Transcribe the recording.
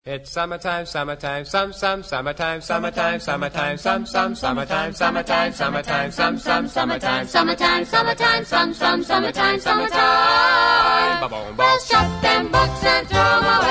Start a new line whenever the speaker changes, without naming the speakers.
It's summertime, summertime, summertime, summertime, summertime, summertime, summertime, summertime, summertime, summertime, summertime. Bells shut them books and throw 'em away.